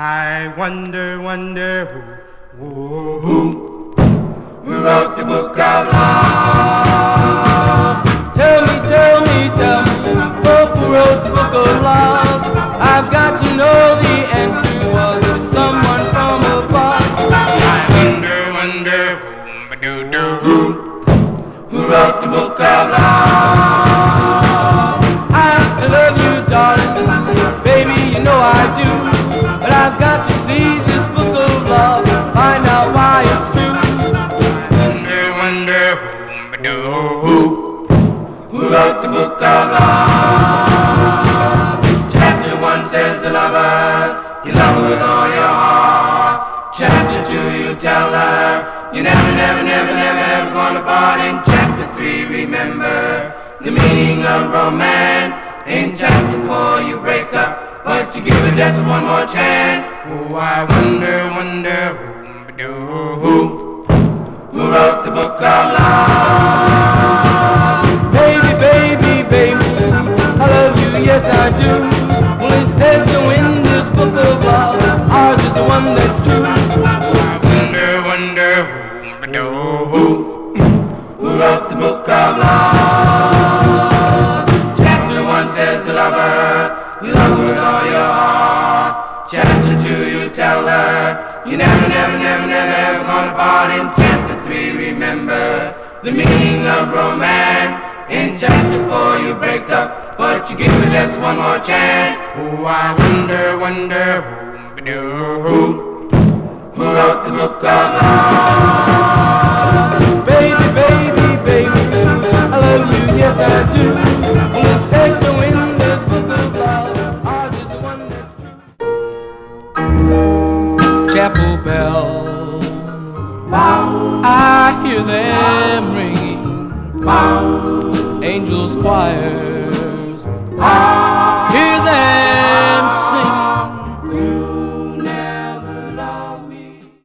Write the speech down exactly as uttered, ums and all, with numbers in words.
I wonder, wonder who, who, who, who wrote the book of love? Tell me, tell me, tell me, who wrote the book of love? I've got to know the answer. Was it someone from above? I wonder, wonder who, do, do, who, who wrote the book of love? I love you, darling, baby, you know I do. But I've got to see this book of love, find out why it's true. wonder, wonder who, do, who, who wrote the book of love? Chapter one says the lover, you love her with all your heart. Chapter two, you tell her, you never, never, never, never, ever gonna part. In chapter three, remember the meaning of romance. In chapter four, you break up, but you give her just one more chance. oh, I wonder, wonder who, do, who, who wrote the book of love? Baby, baby, baby, I love you, yes I do. Well, it says so in this book of love, ours is the one that's true. I wonder, wonder who, do, who, who wrote the book of love? Chapter one says the lover, you love her with all your heart. Chapter two, you tell her, you never, never, never, never, ever gonna part. In chapter three, remember the meaning of romance. In chapter four, you break up, but you give her just one more chance. oh, I wonder, wonder who, do, who, who wrote the book of love? Baby, baby, baby, I love you, yes I do. Well, it says so in this book of love, ours is the one that's true. Chapel bells, I hear them ringing. Angels choir